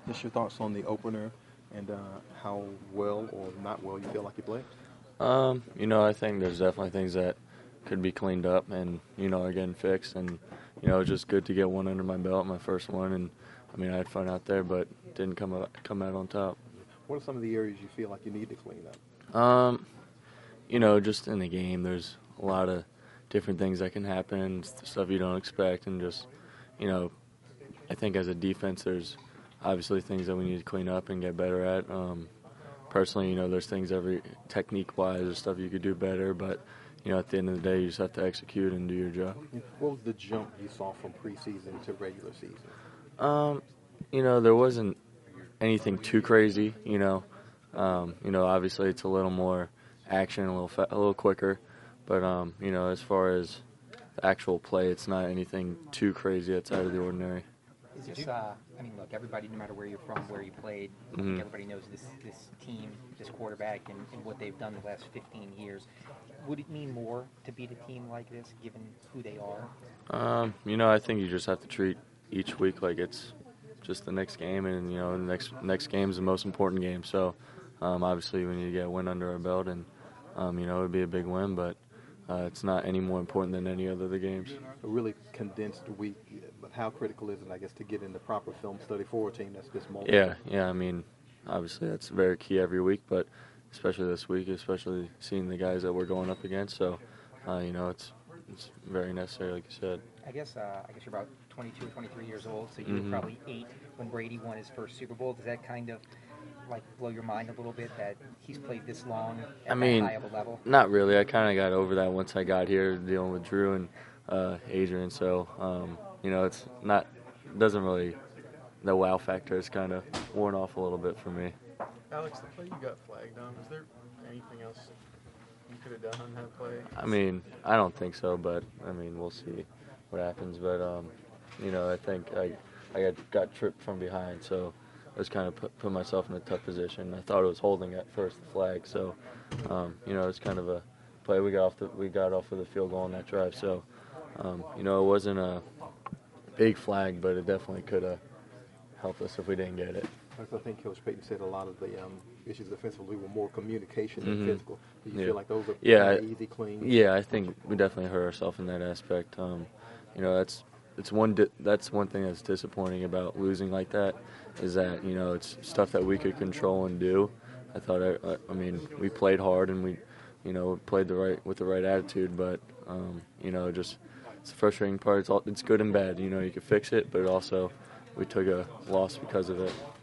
Just your thoughts on the opener and how well or not well you feel like you played. I think there's definitely things that could be cleaned up and, are getting fixed. And, it's just good to get one under my belt, my first one. And, I had fun out there, but didn't come out on top. What are some of the areas you feel like you need to clean up? Just in the game, there's a lot of different things that can happen, stuff you don't expect. And just, you know, I think as a defense, there's obviously things that we need to clean up and get better at. Personally, there's things technique-wise or stuff you could do better, but, at the end of the day, you just have to execute and do your job. What was the jump you saw from preseason to regular season? There wasn't anything too crazy, obviously it's a little more action, a little quicker, but, as far as the actual play, it's not anything too crazy outside of the ordinary. Is this, look, everybody, no matter where you're from, where you played, I think everybody knows this team, this quarterback, and what they've done the last 15 years. Would it mean more to beat a team like this, given who they are? I think you just have to treat each week like it's just the next game, and, the next game is the most important game. So, obviously, we need to get a win under our belt, and, it would be a big win, but it's not any more important than any other of the games. A really condensed week, but how critical is it, I guess, to get in the proper film study for a team that's this mobile? Yeah. Obviously that's very key every week, but especially this week, especially seeing the guys that we're going up against. So, it's very necessary, like you said. I guess you're about 22 or 23 years old, so you were probably 8 when Brady won his first Super Bowl. Does that kind of blow your mind a little bit that he's played this long at that high of a level? Not really. I kind of got over that once I got here, dealing with Drew and Adrian. So, it's not, doesn't really, the wow factor has kind of worn off a little bit for me. Alex, the play you got flagged on, was there anything else you could have done on that play? I don't think so, but, we'll see what happens. But, I think I got tripped from behind, so I was kind of put myself in a tough position. I thought it was holding at first, the flag. So, it's kind of a play. We got off with a field goal on that drive. So, it wasn't a big flag, but it definitely could have helped us if we didn't get it. I think Coach Payton said a lot of the issues defensively were more communication than physical. Do you feel like those are easy, clean? Yeah, I think we definitely hurt ourselves in that aspect. That's one thing that's disappointing about losing like that is that it's stuff that we could control and do. I thought we played hard and we played with the right attitude, but just it's the frustrating part. It's good and bad. You could fix it, but also we took a loss because of it.